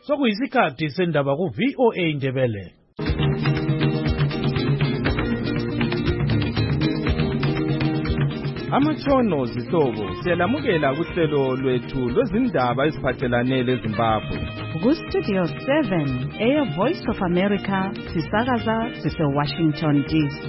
Sokuyisikhathi sendaba ku VOA Indebele. Amatshono zihlobo siyalamukela kuhlelo lwethu lwezindaba eziphathelane leZimbabwe. Ku-Studio 7, Air Voice of America, sisakaza sise-Washington, D.C.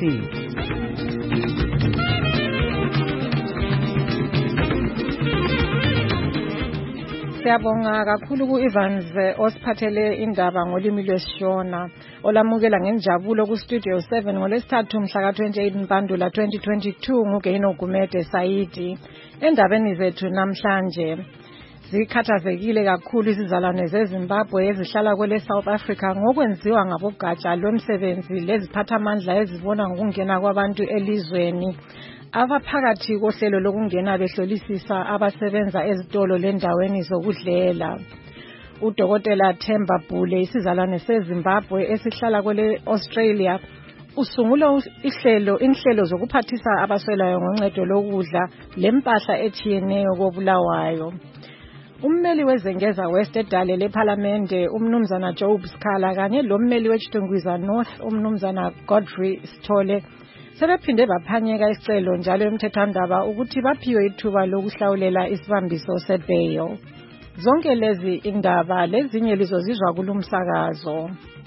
Siyabonga kakhulu ku-Evans osiphathele indaba ngolimi lwesiShona olamukela ngenjabulo ku-Studio 7 ngolesithathu mhla ka-28 Mpandula 2022 nguGeno Gumede Saidi. Endabeni zethu namhlanje zikhathazekile kakhulu izizalwane zeZimbabwe ezihlala kwele South Africa ngokwenziwa ngabogatsha lomsebenzi leziphathamandla ezibona ngokungena kwabantu elizweni. Abaphakathi kohlelo lokungena behlolisisa abasebenza ezitolo lendaweni zokudlela. Udokotela Themba Bhule isizalwane seZimbabwe esihlala kwele Australia usungula inhlelo zokuphathisa abaswelayo ngoncedo lokudla lempahla etshiyeneyo koBulawayo. Ummeli wezengeza West edale lePhalamende umnumzana Job Skhala kanye lommeli weChitungwiza North umnumzana Godfrey Sithole sebephinde baphanyeka isicelo njalo emthethwandaba ukuthi baphiwe ithuba lokuhlawulela isibambiso sebail. Zonke lezi indaba lezinye lizozizwa kulumsakazo.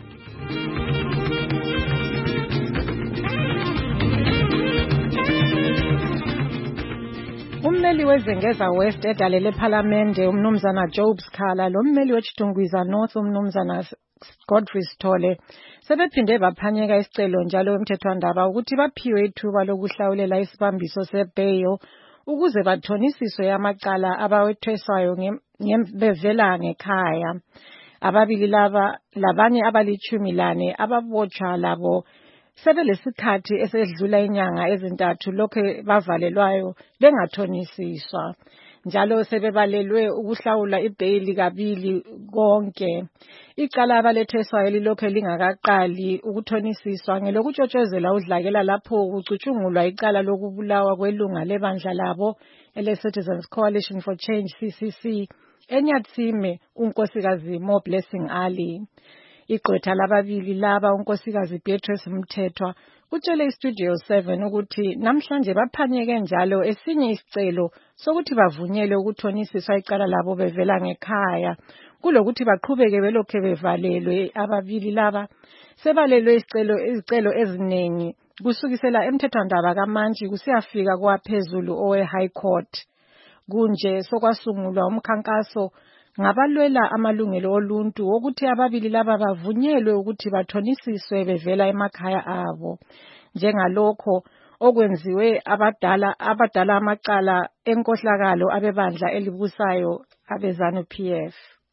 Ummeli wezengeza West edale lePhalamende umnumzana Job Skhala lommeli weChitungwiza North umnumzana Godfrey Sithole sebephinde baphanyeka isicelo njalo emthethwandaba ukuthi baphiwe ithuba lokuhlawulela isibambiso sebail ukuze bathonisiswe amacala abawethwesayo bevela ngekhaya. Ababili laba labanye abali-14 ababotshwa labo sebelesikhathi esedlula inyanga ezintathu lokho bavalelwayo bengathonisiswa. Njalo sebebalelwe ukuhlawula ibail kabili konke. Icala abaletheswayo lilokho lingakaqali ukuthonisiswa ngelokutshotshozela udlakela lapho kucutshungulwa icala lokubulawa kwelunga lebandla labo ele-Citizens Coalition for Change CCC eNyatsime unkosikazi Mo Blessing Ali. Igqwetha lababili laba unkosikazi Beatrice Mthethwa utshele iStudio 7 ukuthi namhlanje baphanyeke njalo esinye isicelo sokuthi bavunyelwe ukuthonisiswa icala labo bevela ngekhaya kulokuthi baqhubeke belokhe bevalelwe. Ababili laba sebalelwe izicelo eziningi kusukisela emthethwandaba kaMantshi kusiyafika kwaphezulu owe-High Court. Kunje sokwasungulwa umkhankaso ngabalwela amalungelo oluntu wokuthi ababili laba bavunyelwe ukuthi bathonisiswe bevela emakhaya abo. Njengalokho okwenziwe abadala amacala enkohlakalo abebandla elibusayo abeZANU PF.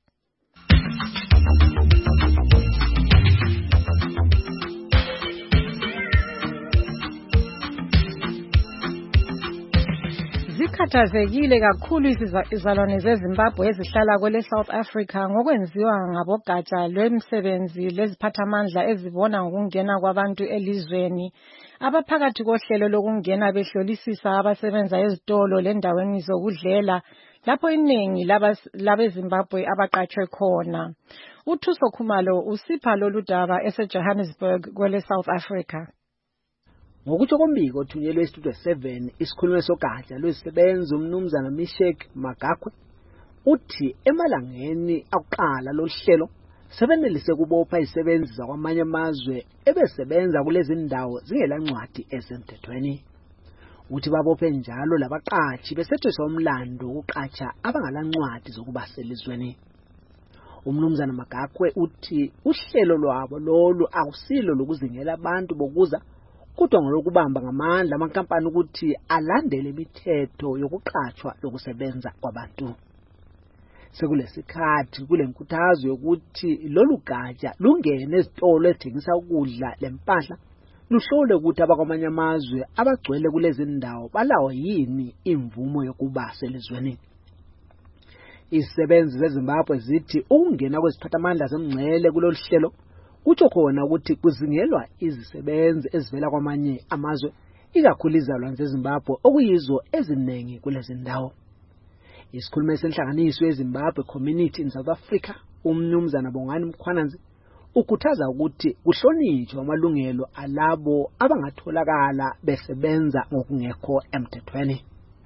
Zikhathazekile kakhulu izizalwane zeZimbabwe ezihlala kwele South Africa ngokwenziwa ngabogatsha lwemsebenzi leziphathamandla ezibona ngokungena kwabantu elizweni. Abaphakathi kohlelo lokungena behlolisisa abasebenza ezitolo lendaweni zokudlela lapho iningi labeZimbabwe abaqatshwe khona. uThuso Khumalo usipha lolu daba eseJohannesburg kwele South Africa. Ngokutsho kombiko othunyelwe eStudio 7 isikhulumo sogatsha lwezisebenzi umnumzana Mishek Magakwe uthi emalangeni akuqala lohlelo sebenelise kubopha izisebenzi zakwamanye amazwe ebesebenza kulezi ndawo zingelancwadi esemthethweni. Uthi babophe njalo labaqatshi besetheswa umlando wokuqatsha abangalancwadi zokuba selizweni. Umnumzana Magakwe uthi uhlelo lwabo lolu akusilo lokuzingela abantu bokuza kodwa ngolokubamba ngamandla amankampani ukuthi alandele imithetho yokuqatshwa lokusebenza kwabantu. Sekulesikhathi kulenkuthazo yokuthi lolu gatsha lungene ezitolo ezithengisa ukudla lempahla luhlole ukuthi abakwamanye amazwe abagcwele kulezi ndawo balawo yini imvumo yokuba selizweni. Izisebenzi zeZimbabwe zithi ukungena kweziphathamandla zemngcele kulolu hlelo kutsho khona ukuthi kuzingelwa izisebenzi ezivela kwamanye amazwe ikakhulu izalwane zeZimbabwe okuyizo eziningi kulezi ndawo. Isikhulumeli senhlanganiso yeZimbabwe Community in South Africa, umnumzana Bongani Mkhwananzi, ukhuthaza ukuthi kuhlonitshwe amalungelo alabo abangatholakala besebenza ngokungekho emthethweni.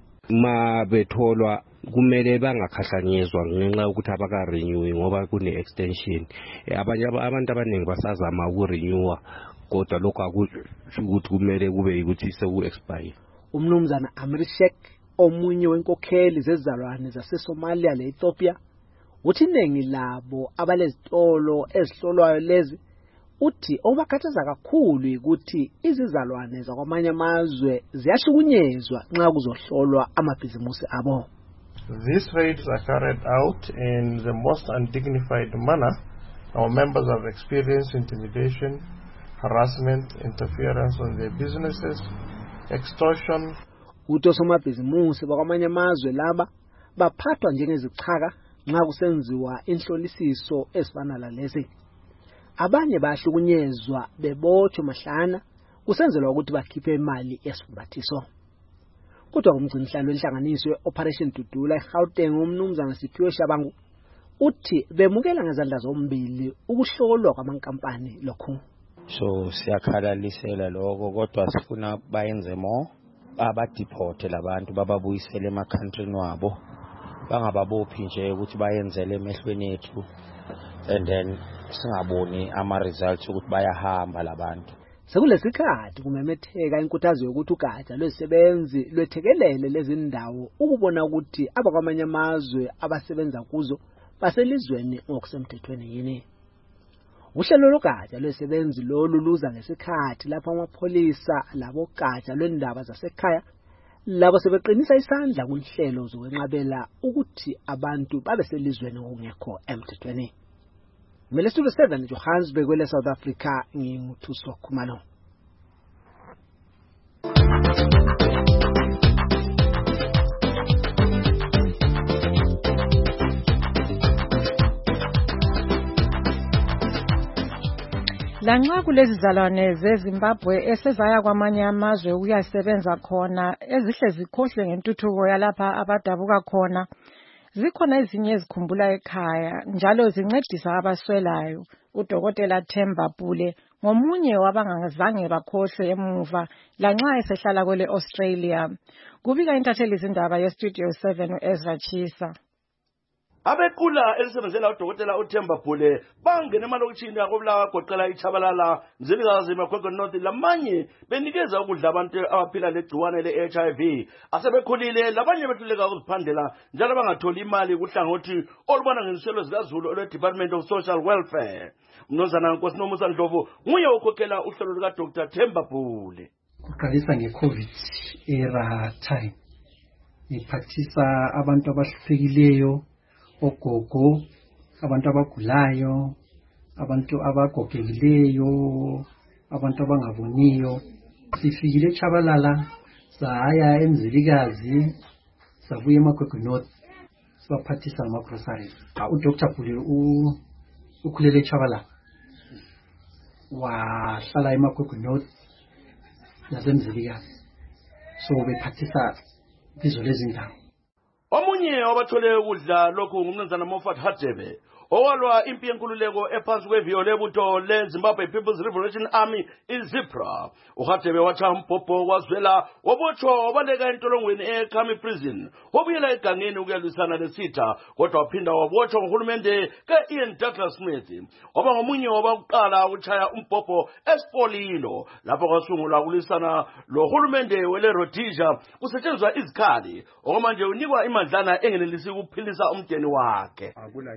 Ma betholwa kumele bangakhahlanyezwa ngenxa ukuthi abaka-renew ngoba kune-extension. Abantu abaningi basazama uku-renewa kodwa lokho akusho ukuthi kumele kube ukuthi seku-expire. Umnumzana Amrishek, omunye wenkokheli zezizalwane zaseSomalia le-Ethiopia, uthi iningi labo abalezitolo ezihlolwayo lezi uthi obakhathaza kakhulu ukuthi izizalwane zakwamanye amazwe ziyahlukunyezwa nxa kuzohlolwa amabhizimusi abo. These raids are carried out in the most undignified manner. Our members have experienced intimidation, harassment, interference on their businesses, extortion. Uthi osomabhizimusi bakwamanye amazwe laba baphathwa njengezichaka nxa kusenziwa inhlolisiso ezifana lalezi. Abanye bahlukunyezwa bebotshwe mahlana kusenzelwa ukuthi bakhiphe imali yesifumbathiso. Kodwa umgcinisihlalo wenhlanganiso ye-Operation Dudula eGauteng umnumzana Siphiwe Shabangu uthi bemukela ngezandla zombili ukuhlolwa kwamankampani lokhu. So siyakhalalisela lokho kodwa sifuna bayenze more, abadeport labantu bababuyisele emakhantrini wabo, bangababophi nje ukuthi bayenzele emehlweni ethu and then singaboni ama results ukuthi bayahamba labantu. Sekulesikhathi kumemetheka inkuthazo yokuthi ugatsha lwezisebenzi lwethekelele lezi ndawo ukubona ukuthi abakwamanye amazwe abasebenza kuzo baselizweni ngokusemthethweni yini. Uhlelo logatsha lwezisebenzi lolu luza ngesikhathi lapho amapholisa labo gatsha lwendaba zasekhaya labo sebeqinisa isandla kunhlelo zokwenqabela ukuthi abantu babe selizweni ngokungekho emthethweni. Mele Studio 7 Johannesburg kwele South Africa nginguthuso Khumalo. Lanxa kulezi zalwane zeZimbabwe esezaya kwamanye amazwe ukuyasebenza khona ezihle zikhohle ngentuthuko yalapha abadabuka khona, zikhona ezinye ezikhumbula ekhaya njalo zincedisa abaswelayo. Udokotela Themba Pule ngomunye wabangazange bakhohlwe emuva lanxa esehlala kwele Australia. Kubika intatheli izindaba yeStudio 7 Ezra Chisa. Abequla elisebenzela udokotela uThemba Pule bangena emalokishini akobulawa goqela iChabalala, Nzilikazi, Makhwekhwe North lamanye benikeza ukudla abantu abaphila legciwane le-HIV asebekhulile labanye behluleka ukuziphandela njalo bangatholi imali kuhlangothi olubona ngezinhlelo zikaZulu olwe-Department of Social Welfare. Mnumzana Nkosi Nomusa Ndlovu nguye okhokhela uhlelo luka Dr. Themba Pule. Kuqalisa nge-COVID era time ngiphathisa abantu abahluphekile, ogogo, abantu abagulayo, abantu abagogekileyo, abantu abangaboniyo. Sifikile eChabalala saya eMzilikazi sabuya eMakhwekhwe North sibaphathisa ama-groceries. UDr Pule ukhulele eChabalala wahlala eMakhwekhwe North naseMzilikazi, so bephathisa izo lezi ndawo. Omunye wabathole ukudla lokhu ngumnumzana Moffat Hadebe owalwa impi yenkululeko ephansi kweviyo lebutho leZimbabwe People's Liberation Army iZIPRA. uHadebe watsha umbhobho wazwela wabotshwa wabaleka entolongweni eKhami Prison wabuyela egangeni ukuyalwisana lesitha kodwa waphinda wabotshwa nguhulumende ka-Ian Douglas Smith. Waba ngomunye wabakuqala ukuchaya umbhobho eSpolilo lapho kwasungulwa ukulwisana lohulumende wele-Rhodesia kusetshenziswa izikhali okwamanje unikwa imandlana engenelisi ukuphilisa umndeni wakhe.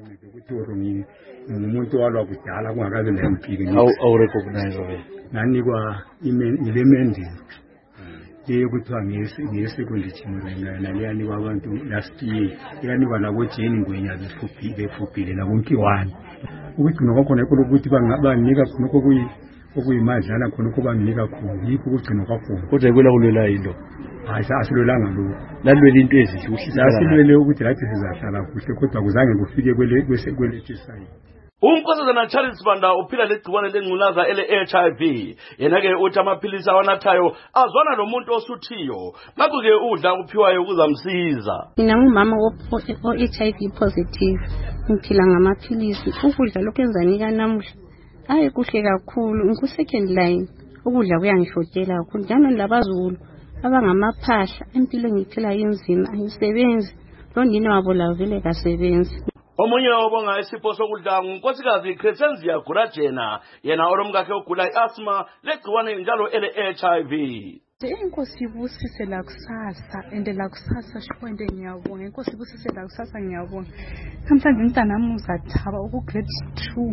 Umuntu walwa kudala kungakabe lempilo awurecognize nanikwa ilemende yekuthiwa ngesekondi chimurena leyanikwa abantu last year yanikwa nabo Jane Ngwenya befupile nakunkiwani ukugcina kwakhona ekolo ukuthi bangabanika khona okuyimadlana khona okubanika khona yikho ukugcina kwakhona kodwa kwela kulela into asilolanga lo lalwele into ezihle uhlisa asilwele ukuthi lathi sizahlala kuhle kodwa kuzange kufike kwele side. Unkosazana Charles Banda uphila legciwane lengculaza ele-HIV. Yena-ke uthi amaphilisi awanathayo azwana nomuntu osuthiyo. Ngakho-ke udla kuphiwayo kuzamsiza. Mina ngumama o-HIV positive. Ngiphila ngamaphilisi. Ukudla lokhu enzanika namuhla hayi kuhle kakhulu. Ngiku-second line. Ukudla kuyangishotela kakhulu. Njalo labazulu abangamaphahla impilo ngiphila inzima angisebenzi. Lo nina wabo la vele kasebenzi. Omunye obonga isipho sokudla ngunkosikazi Crescencia Gurajena. Yena oromkakhe ogula i-asthma legciwane njalo ele-HIV. Inkosi ibusise la kusasa ende la kusasa shikwende ngiyabonga. Inkosi ibusise la kusasa ngiyabonga. Namhlanje umntanami uzathaba uku-grade 2.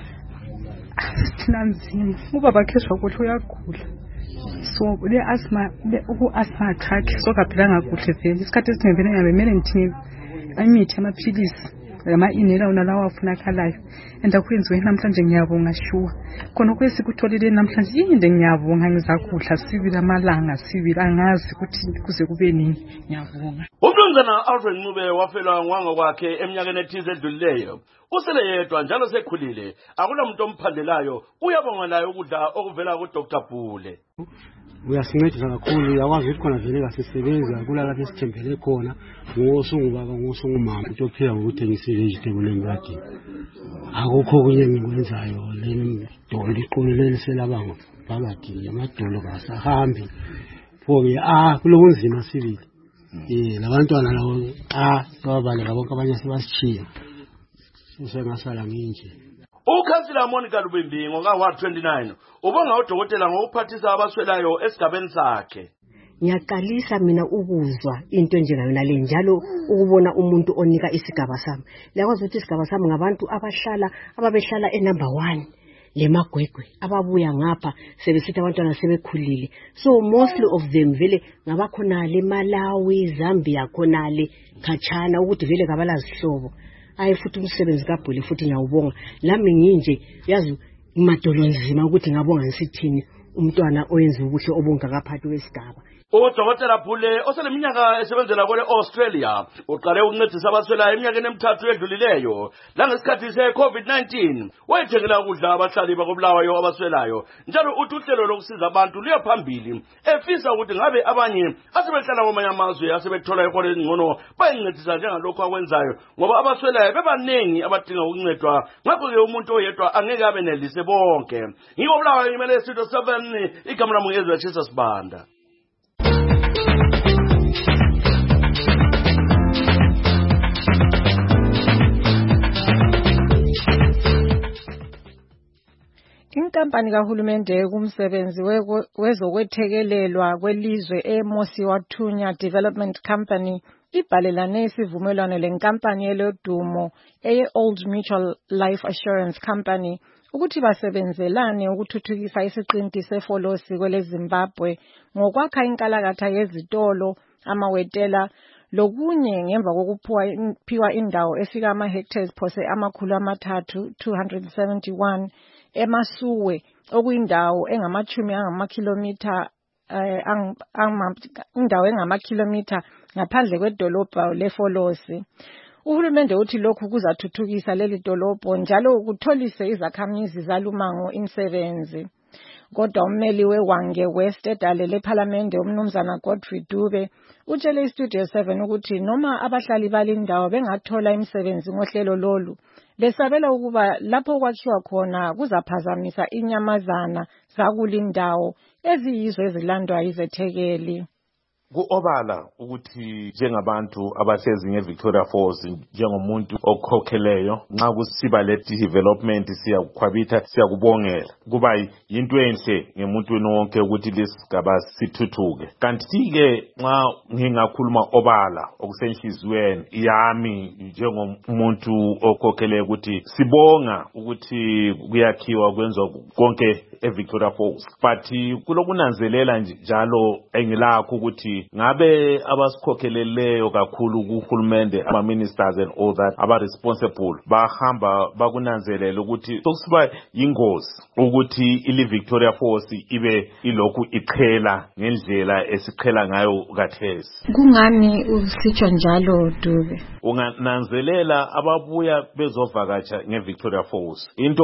Sithina nzima. Ubaba kheshwa ukuthi uyagula. So le asthma uku-asthma akhe sokaphilanga kuhle vele. Isikhathi esingevele ngiyabemele ngithini imithi amaphilisi. Ama-inela unalawa afunakalayo endakwenziwe namhlanje ngiyabonga sure khona kwesikutholile namhlanje yinde ngiyabonga ngizakudla sibili amalanga sibili angazi ukuthi kuze kube nini ngiyabonga. Umnumzana Alfred Ncube wafelwa ngwango kwakhe eminyakeni ethize edlulileyo. Usele yedwa njalo sekhulile akunamuntu omphandelayo uyabonga naye ukudla okuvela kuDr Bhule. Uyasincedisa kakhulu uyakwazi ukuthi khona vele kasisebenza kulapho esithembele khona ngosungubaba ngosungumama utophila ngokuthengisa vegetable emradini akukho kunye ngikwenzayo leni dolo iqolele selabanga babadini amadolo kasahambi phoke kulobunzima sibili labantwana lawo babaleka bonke abanye sebashiya usengasala nginje. Ukhansila Monica Lubimbi ngoka-Ward 29 ubonga udokotela ngokuphathisa abaswelayo esigabeni sakhe. Ngiyaqalisa mina ukuzwa into njengayona le njalo ukubona umuntu onika isigaba sami. Liyakwazi ukuthi isigaba sami ngabantu ababehlala enumber 1 lemagwegwe ababuya ngapha sebesithi abantwana sebekhulile. So mostly of them vele ngabakhonale Malawi, Zambia khonale khatshana ukuthi vele kabalazihlobo. Ayi futhi umsebenzi kaBhule futhi ngiyawubonga lami nginje yazi imadolo nzima ukuthi ngabonga ngisithini umntwana oyenza ubuhle obongakaphathi wesigaba. Udokotela Bhule oseleminyaka esebenzela kwele Australia uqale ukuncedisa abaswelayo eminyakeni emithathu edlulileyo langesikhathi se-COVID-19 wayethengela ukudla abahlali bakobulawayo abaswelayo njalo uthi uhlelo lokusiza abantu luya phambili efisa ukuthi ngabe abanye asebehlala kwamanye amazwe asebethola iholo elingcono bayincedisa njengalokho akwenzayo ngoba abaswelayo bebaningi abadinga ukuncedwa ngakho-ke umuntu oyedwa angeke abenelise bonke. Ngiko Bulawayo ngimele Studio 7 igama lami ngezwe Jesus Banda. Inkampani kahulumende kumsebenzi wezokwethekelelwa kwelizwe eMosiwathunya Development Company ibhalelane isivumelwano lenkampani yelodumo eye-Old Mutual Life Assurance Company ukuthi basebenzelane ukuthuthukisa isiqinti sefolosi kwele Zimbabwe ngokwakha inkalakatha yezitolo amawetela lokunye ngemva kokuphiwa indawo efika ama-hectares phose amakhulu amathathu 271 eMasuwe okuyindawo engamakhilomitha ngaphandle kwedolobha lefolosi. Uhulumende uthi lokhu kuzathuthukisa leli dolobho njalo kutholise izakhamizi zalumango imisebenzi. Kodwa ummeli weWange West edale lePhalamende umnumzana Godfrey Dube utshele iStudio 7 ukuthi noma abahlali balindawo bengathola imisebenzi ngohlelo lolu besabela ukuba lapho kwakhiwa khona kuzaphazamisa inyamazana zakulindawo eziyizo ezilandwa yizethekeli. Ku-obala ukuthi njengabantu abahlezi ngeVictoria Falls njengomuntu okhokheleyo nxa kusiba le development siyakukhwabitha siyakubongela kuba yinto enhle ngemuntwini wonke ukuthi lesigaba sithuthuke. Kanti-ke nxa ngingakhuluma obala okusenhliziyweni yami njengomuntu okhokheleyo ukuthi sibonga ukuthi kuyakhiwa kwenziwa konke eVictoria Falls. But kulokunanzelela njalo engilakho ukuthi ngabe abasikhokheleleyo kakhulu kuhulumende ama-ministers and all that aba-responsible bahamba bakunanzelela ukuthi sokusiba yingozi ukuthi iLiVictoria Falls ibe ilokhu iqhela ngendlela esiqhela ngayo kathesi. Kungani usitsho njalo Dube? Ungananzelela ababuya bezovakatsha ngeVictoria Falls into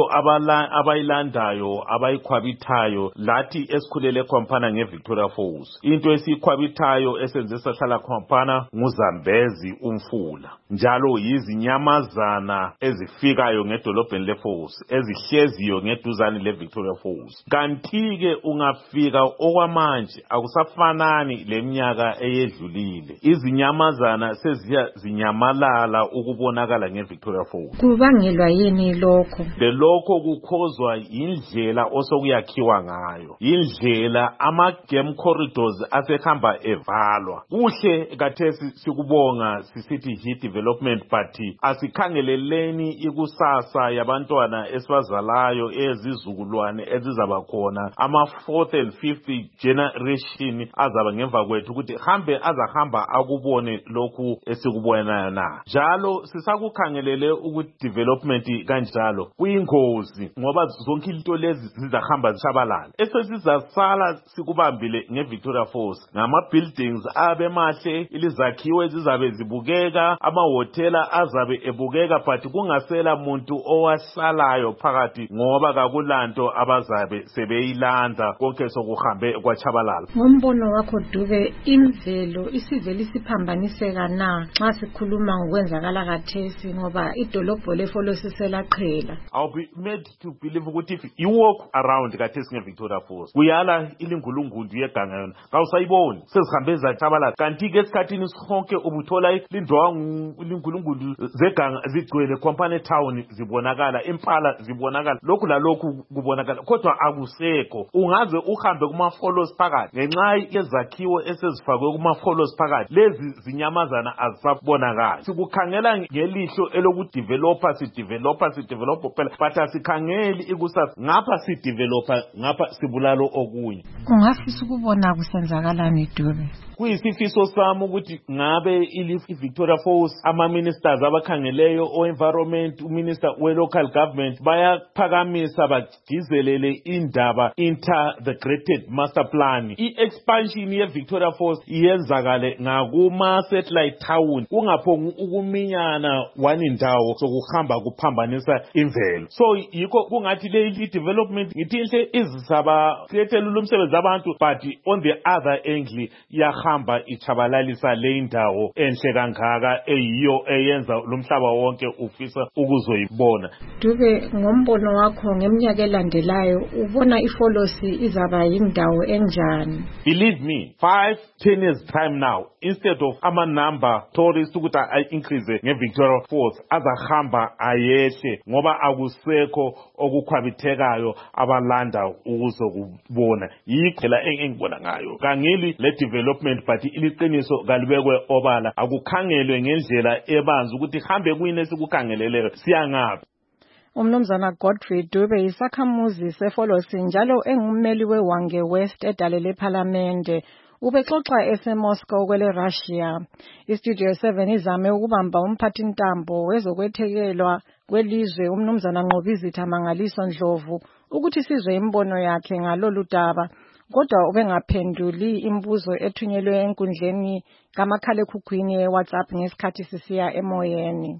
abayilandayo abayikhwabithayo lathi esikhulele khwampana ngeVictoria Falls. Into esikhwabithayo esenze sahlala khwampana nguzambezi umfula. Njalo yizinyamazana ezifikayo ngedolobheni leFalls ezihleziyo ngeduzane leVictoria Falls. Kanti ke ungafika okwamanje akusafanani leminyaka eyedlulile. Izinyamazana seziya zinyamalala ukubonakala ngeVictoria Falls. Kubangelwa yini lokho? Lokho kukhozwa indlela osokuyakhiwa ngayo. Indlela ama-game corridors asehamba evalwa. Kuhle kathesi sikubonga sisithi hit development party asikhangeleleni ikusasa yabantwana esibazalayo ezizukulwane ezizaba khona ama 4th and 5th generation azaba ngemva kwethu ukuthi hambe azahamba akubone lokhu esikubona na. Njalo sisakukhangelele ukuthi development kanjalo kuyingozi ngoba zonke into lezi zizahamba zishabalala. Esesizasala sikubambile ngeVictoria Falls ngama buildings abemahle ilizakhiwe zizabe zibukeka amahotela azabe ebukeka but kungasela muntu owahlalayo phakathi ngoba kakulanto abazabe sebeyilanda konke sokuhambe kwachabalala. Ngombono wakho Dube, imvelo isivele isiphambaniseka na nxa sikhuluma ngokwenzakala kathesi ngoba idolobho leFalls selaqhela? I'll be made to believe ukuthi if you walk around kathesi ngeVictoria Falls kuyala ilingulungundu yeganga yona kawusayiboni sezihambe zachabalala. Kanti ke esikhathini sonke ubuthola lindwangu ilingulungundu zeganga zigcwele Khompane town zibonakala, Impala zibonakala, lokhu lalokhu kubonakala kodwa akusekho. Ungaze uhambe kuma-Falls phakathi ngenxa yezakhiwo esezifakwe kuma-Falls phakathi lezi zinyamazana azisabonakali. Sikukhangela ngelihlo elokudevelopa sidevelopa phela but asikhangeli ikusasa ngapha sidevelopa ngapha sibulalo okunye. Ungafisa ukubona kusenzakalani Dube? Kuyisifiso sami ukuthi ngabe iVictoria Falls ama-ministers abakhangeleyo o-environment, uminister we-local government bayaphakamisa bagcizelele indaba integrated master plan. I-expansion ye-Victoria Falls iyenzakale ngakuma-satellite town kungaphongi ukuminyana wani indawo sokuhamba kuphambanisa imvelo. So yikho kungathi le development ngithi inhle izisaba createl umsebenzi abantu but on the other angle yahamba ichabalalisa le indawo enhle kangaka eyiyo eyenza lomhlaba wonke ufisa ukuzoyibona. Dube, ngombono wakho ngeminyaka elandelayo ubona iFalls izaba yindawo enjani? Believe me, 5-10 years time now, instead of ama number tourists ukuthi increase ngeVictoria Falls azahamba ayehle ngoba akusekho okukhwabithekayo abalanda ukuzokubona. Yikho la engibona ngayo kangili le development but iliqiniso kalibekwe obala akukhangelwe ngendlela ebanzi ukuthi hambe kuyini esikukhangeleleyo siyangaphi. Umnumzana Godfrey Dube isakhamuzi seFalls njalo engummeli weWange West edale lePhalamende. Ubexoxa eseMoscow kwele Russia. IStudio 7 izame ukubamba umphathintambo wezokwethekelwa kwelizwe umnumzana Nqobizitha Mangaliso Ndlovu ukuthi sizwe imbono yakhe ngalolu daba. Kodwa ubengaphenduli imbuzo ethunyelwe enkundleni kamakhalekhukhwini yeWhatsApp ngesikhathi sisiya emoyeni.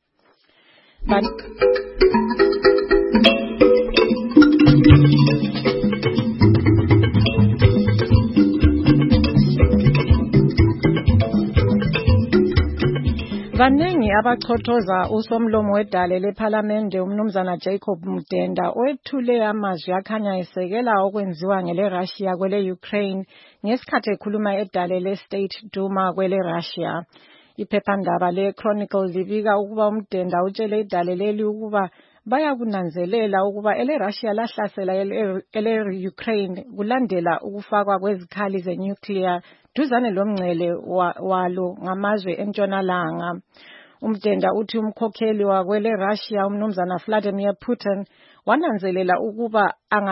Vanengi abachothoza usomlomo wedale lePhalamende umnumzana Jacob Mdenda oyethule amazwi akhanya esekela okwenziwa ngele Russia kwele Ukraine ngesikhathi ekhuluma edale leState Duma kwele Russia. Iphephandaba leChronicle libika ukuba uMdenda utshele idale leli ukuba bayakunanzelela ukuba ele Russia lahlasela ele Ukraine kulandela ukufakwa kwezikhali zenuclear duzane lomngcele walo ngamazwe entshonalanga. Umdenda uthi umkhokheli wakwele Russia umnumzana Vladimir Putin wananzelela ukuba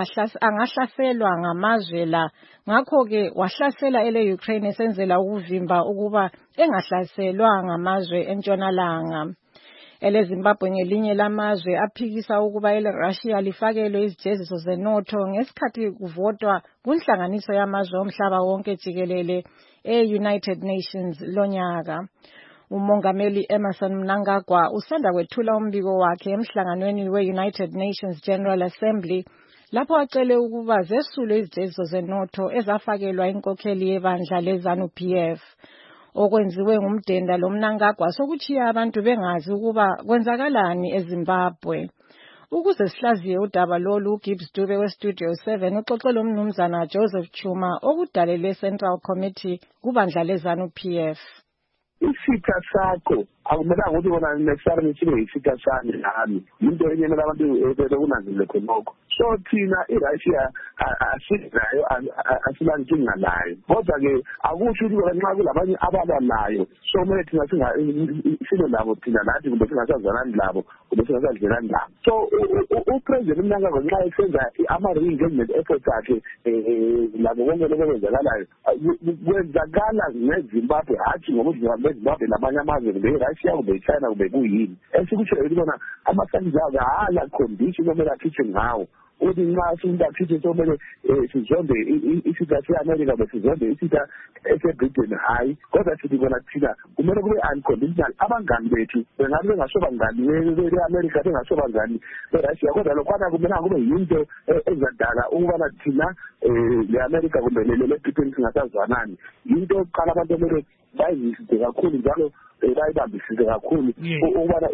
angahlaselwa ngamazwe la ngakho-ke wahlasela ele Ukraine esenzela ukuvimba ukuba engahlaselwa ngamazwe entshonalanga. EleZimbabwe ngelinye lamazwe aphikisa ukuba eleRussia lifakelwe izijeziso zenotho ngesikhathi kuvotwa kunhlanganiso yamazwe omhlaba wonke jikelele e-United Nations lonyaka. Umongameli Emmerson Mnangagwa usanda kwethula umbiko wakhe emhlanganweni we-United Nations General Assembly lapho acele ukuba zesulwe izijeziso zenotho ezafakelwa inkokheli yebandla leZANU-PF. Okwenziwe ngumdenda lo Mnangagwa sokuchiya abantu bengazi ukuba kwenzakalani eZimbabwe. Ukuze sihlaziye udaba lolu, uGibbs Dube weStudio 7 uxoxe lo mnumzana Joseph Chuma okudalele Central Committee kubandla leZANU-PF. Isitha sakho akumelanga ukuthi bona necessarily sibe isitha sami nami into enye labantu bekunanzile khonokho. So thina iRussia asinayo asilankinga nayo kodwa ke akusho ukuthi nxa kulabanye abalanayo so kumele thina silo labo thina nathi kumbe singasazalani labo kumbe singasadlelani labo. So upresident Mnangagwa nxa esenza ama-re-engagement efforts akhe labo konke lokho kwenzakalayo kwenzakala ngeZimbabwe hatshi ngobudlelwano beZimbabwe namanye amazwe kumbe iRussia kumbe iChina kumbe kuyini esikutshoyo ukuthi bona ama-sanctions abo hala condition okumele akhitshwe ngawo ukuthi nxa sinto akhitshwe somele sizonde isitha se-America kumbe sizonde isitha ese-Britain hayi kodwa sithi bona thina kumele kube unconditional. Abangani bethu bengabe bengasho bangani be-America bengasho bangani be-Russia kodwa lokhwana kumelanga kube yinto ezadala ukubana thina le-America kumbe le-Britain singasazwanani. Yinto yokuqala abantu kumele bayizisise kakhulu njalo bayibambisise kakhulu ukubana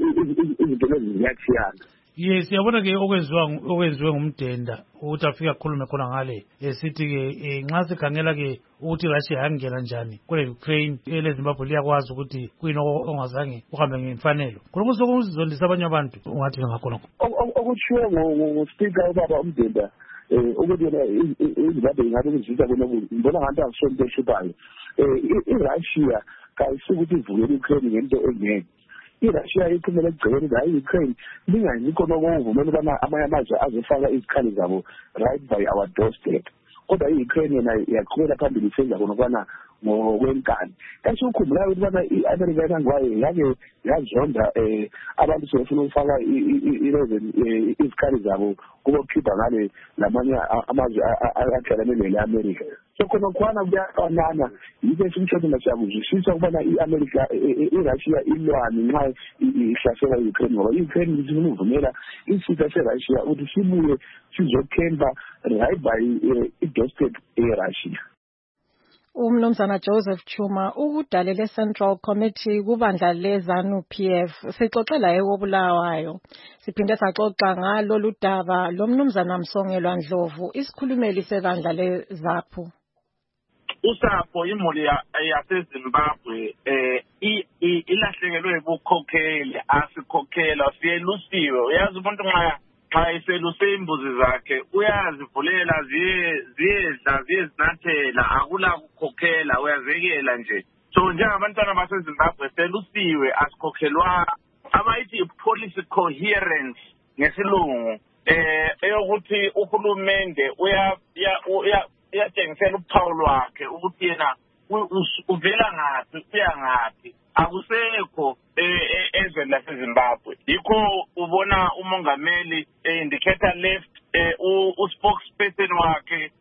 izinto lezi ziyachiyana. Yes, yabona ke okwenziwe ngumdenda ukuthi afike akhulume khona ngale esithi ke nxa sikhangela ke ukuthi Russia yangena njani kule Ukraine eleZimbabwe liyakwazi ukuthi kuyini ongazange uhambe ngemfanelo khona kusokuzondisa abanye abantu ungathi ngakhona okutshiwo nguspeaker ubaba umdenda ukuthi yena iZimbabwe ingabe kuzisa kunokuthi ngibona ngathi akusonto eshupayo. iRussia kayisukuthi ivukele iUkraine ngento engeke iRussia iphumele ekugcineni hayi iUkraine lingayikho nokuvumela ubana amanye amazwe azofaka izikhali zabo right by our doorstep kodwa iUkraine yena yaqhubela phambili isenza khona ukubana ngokwenkani. Kanti ukhumbulayo ukuthi ubana i-America enangwayo yake yazonda abantu sebefuna ukufaka izikhali zabo kubokhipha ngale lamanye amazwe akhalane nele-America. So khona khwana kuyafanana yike esikusho thina siyakuzwisisa ukubana i-America iRussia ilwane nxa ihlasela i-Ukraine ngoba i-Ukraine ifuna ukuvumela isitha seRussia ukuthi sibuye sizothemba right by i-doorstep eRussia. Umnumzana Joseph Chuma ukudalele Central Committee kubandla leZANU-PF sixoxela ekobulawayo. Siphinde saxoxa ngalolu daba lo mnumzana Msongelwa Ndlovu isikhulumeli sebandla leZAPHU. Usapho imuli yaseZimbabwe ilahlekelwe ubukhokheli asikhokhela siyelusiwe uyazi umuntu xa eseluse imbuzi zakhe uyazivulela ziyedla ziyezinathela akula kukhokhela uyazekela nje. So njengabantwana baseZimbabwe selusiwe asikhokhelwa abayithi policy coherence ngesilungu eyokuthi uhulumende uyatshengisela uphawu lwakhe ukuthi yena uvela ngaphi uya ngaphi akusekho ezweni laseZimbabwe. Yikho ubona umongameli indicator left uspokesperson wakhe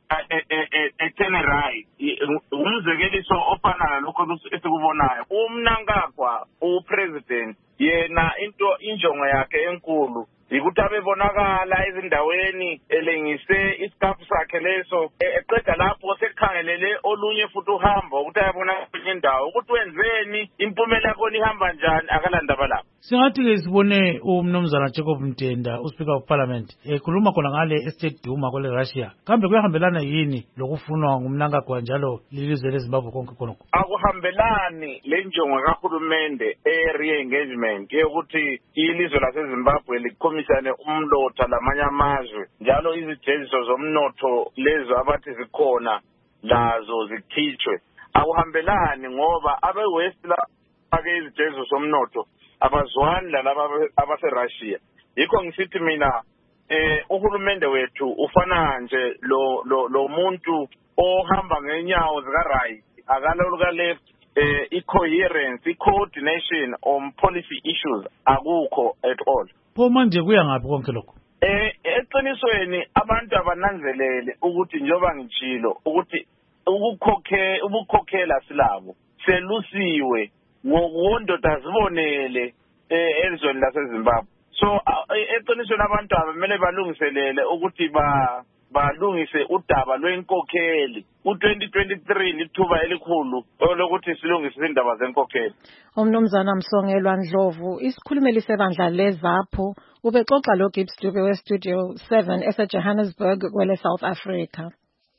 turn right umzekeliso ofana lokho esikubonayo. uMnangagwa upresident yena injongo yakhe enkulu yikuthi abebonakala ezindaweni elengise isikafu sakhe leso eqeda lapho sekhangelele olunye futhi uhambo ukuthi ayabona kwenye indawo ukuthi wenzeni impumela yakho ihamba njani akalandaba lapho. Singathi ke sibone umnumzana Jacob Mdenda uSpeaker of Parliament ekhuluma khona ngale estate Duma kwele Russia kambe kuyahambelana yini lokufunwa ngumNangagwa njalo lilizwe leZimbabwe konke khonokho? Akuhambelani lenjongo kahulumende re-engagement yokuthi ilizwe laseZimbabwe likhomisane umlotha lamanye amazwe njalo izijeziso zomnotho lezo abathi zikhona lazo zikhitshwe. Akuhambelani ngoba abe-West bake izijeziso zomnotho abazwani lalaba abaseRussia. Yikho ngisithi mina uhulumende wethu ufana nje lo muntu ohamba ngenyawo zika-right akaloluka left i-coherence, i-coordination on policy issues akukho at all. Pho manje kuya ngaphi konke lokho? Eqinisweni abantu abananzelele ukuthi njengoba ngitshilo ukuthi ubukhokhela silabo selusiwe ngondoda zibonele elizweni laseZimbabwe. So eqinisweni abantu abamele balungiselele ukuthi balungise udaba lwenkokheli. U2023 lithuba elikhulu lokuthi silungise indaba zenkokheli. Umnumzana Msongelwa Ndlovu, isikhulumeli sebandla leZAPHU, ubexoxa lo Gibbs Dube weStudio 7 eseJohannesburg kwele South Africa.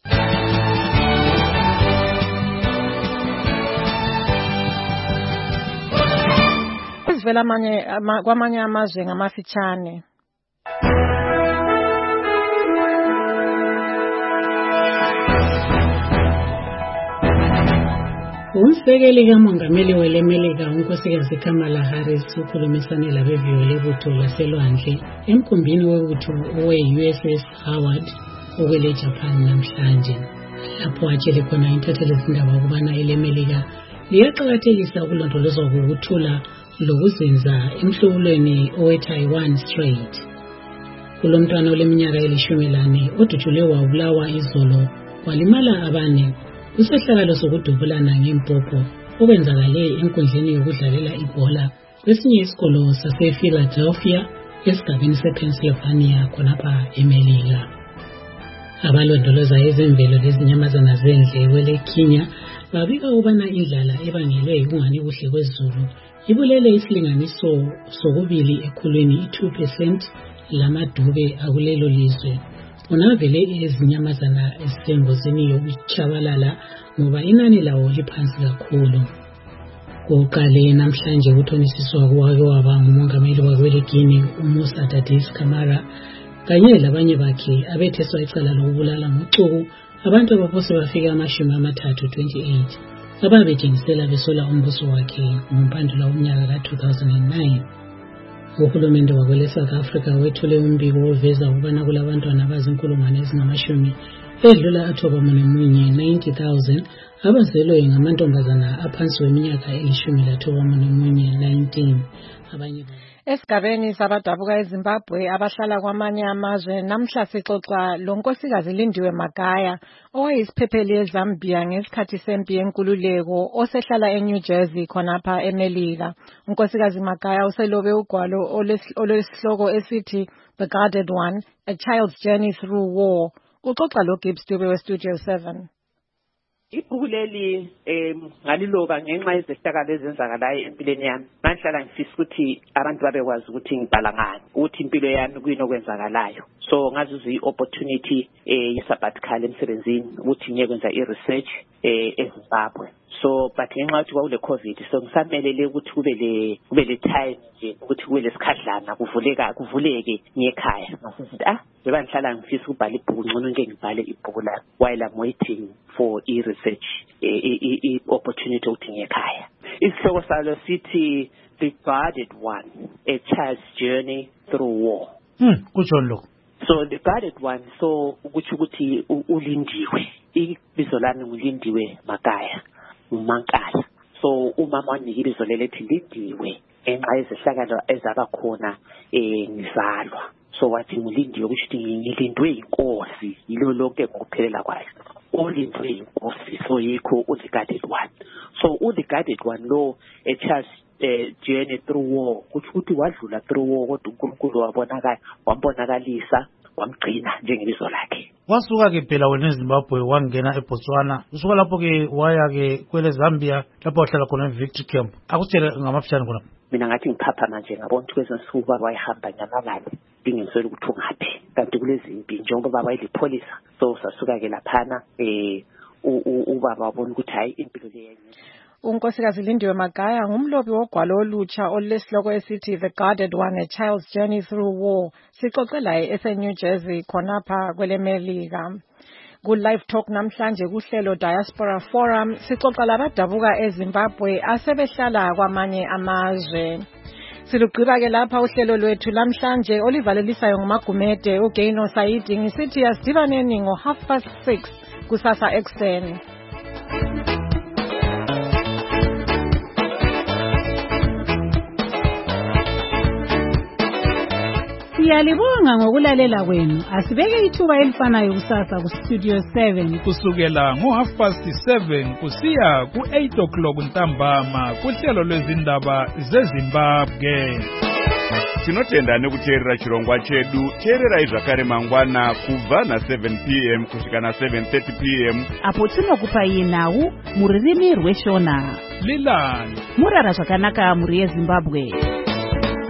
Sivela kwamanye amazwe ngamafitshane. Umsekeli kamongameli welemelika unkosikazi Kamala Harris ukhulumisane labevio lebutho laselwandle emkhumbini webutho we-USS Howard okwele Japan namhlanje. Lapho atshele khona intatheli zindaba ukubana elemelika liyaqakathekisa ukulondolozwa kokuthula lokuzinza emhlubulweni owe-Taiwan Strait. Kulomntwana oleminyaka 14 odutshulwe wabulawa izolo walimala abane kusehlakalo sokudubulana ngempopho okwenzakale enkundleni yokudlalela ibhola kwesinye isikolo sase-Philadelphia esigabeni se-Pennsylvania khonapha eMelika. Abalondoloza ezemvelo lezinyamazana zendle kweleKenya babika ukubana indlala ebangelwe ukungani kuhle kwezulu ibulele isilinganiso sokubili ekhulwini 2% lamadube akulelo lizwe. Unavele ezinyamazana ezisengozini yokuchabalala ngoba inani lawo liphansi kakhulu. Kuqale namhlanje kuthonisiswa kwake waba ngumongameli wakweleGuinea uMusa Dadis Camara kanye labanye bakhe abetheswa icala lokubulala ngocuku abantu abaphose bafika 28 ababetshengisela besola umbuso wakhe ngompandula womnyaka ka-2009. Uhulumende wakwele South Africa wethule umbiko oveza ukubana kulabantwana abazinkulungwane ezingamashumi edlula 90,000 abazelwe ngamantombazana aphansi kweminyaka 19. Abanye Esigabeni sabadabuka eZimbabwe abahlala kwamanye amazwe namhla sixoxa lo nkosikazi Lindiwe Magaya owayisiphepheli eZambia ngesikhathi sempi yenkululeko osehlala eNew Jersey khonapha eMelika. Unkosikazi Magaya uselobe ugwalo olesihloko esithi The Guarded One, A Child's Journey Through War. Uxoxa lo Gibbs Dube weStudio 7. Ibhuku leli ngaliloba ngenxa yezehlakalo ezenzakalayo empilweni yami. Ngihlala ngifisa ukuthi abantu babekwazi ukuthi ngibhala ngani, ukuthi impilo yami kuyini okwenzakalayo. So ngazuza i-opportunity ye-sabbatical emsebenzini ukuthi ngiyekwenza i-research eZimbabwe. So but ngenxa yokuthi kwakule COVID so ngisamelele ukuthi kube le time nje ukuthi kube lesikhadlana kuvuleke ngekhaya. Ngasithi njengoba ngihlala ngifisa ukubhala ibhuku ngcono nke ngibhale ibhuku la while I'm waiting for i-research i-opportunity ukuthi ngekhaya. Isihloko salo sithi The Guarded One, A Child's Journey Through War. Kutsho lokho. So The Guarded One, so ukuthi ulindiwe. Ibizo lami nguLindiwe Magaya. Umankala. So umama wanika ibizo lelethi Lindiwe ngenxa yezehlakalo ezaba khona ngizalwa. So wathi nguLindiwe ukuthi ngilindwe inkosi yilo lonke ngokuphelela kwayo. Ulindwe inkosi so yikho The Guarded One. So The Guarded One lo a child's journey through war ukuthi wadlula through war kodwa uNkulunkulu wambonakalisa wamgcina njengebizo lakhe. Wasuka ke phela wena eZimbabwe wangena eBotswana usuka lapho ke waya ke kwele Zambia lapho wahlala khona eVictory Camp. Akusitshela ngamafishane khona. Mina ngathi ngiphapha manje ngabona ukuthi kwezinsuku baba wayihamba nyamalala ngingenzela ukuthi ungaphi kanti kulezi impi njengoba baba ilipolisa so sasuka ke laphana ubaba wabona ukuthi hayi impilo leyo. Unkosikazi Lindiwe Magaya ngumlobi wogwalo olutsha olesihloko esithi The Guarded One, A Child's Journey Through War. Sixoxela eseNew Jersey khonapha kweleMelika. Ku-Live Talk namhlanje kuhlelo Diaspora Forum sixoxa labadabuka eZimbabwe asebehlala kwamanye amazwe. Silugqiba-ke lapha uhlelo lwethu lamhlanje olivalelisayo nguMagumede uGaino Saidi ngisithi asidibaneni ngo6:30 kusasa ekseni. Siyalibonga ngokulalela kwenu. Asibeke ithuba elifanayo kusasa kuStudio 7 kusukela ngo7:30 kusiya ku8 ntambama kuhlelo lwezindaba zeZimbabwe. Tinotenda nekuteerera chirongwa chedu. Teererai zvakare mangwana kubva na7 p.m. kusvika na7:30 p.m. apo tinokupai nhau muririmi rweshona. Lilani murara zvakanaka muri yeZimbabwe.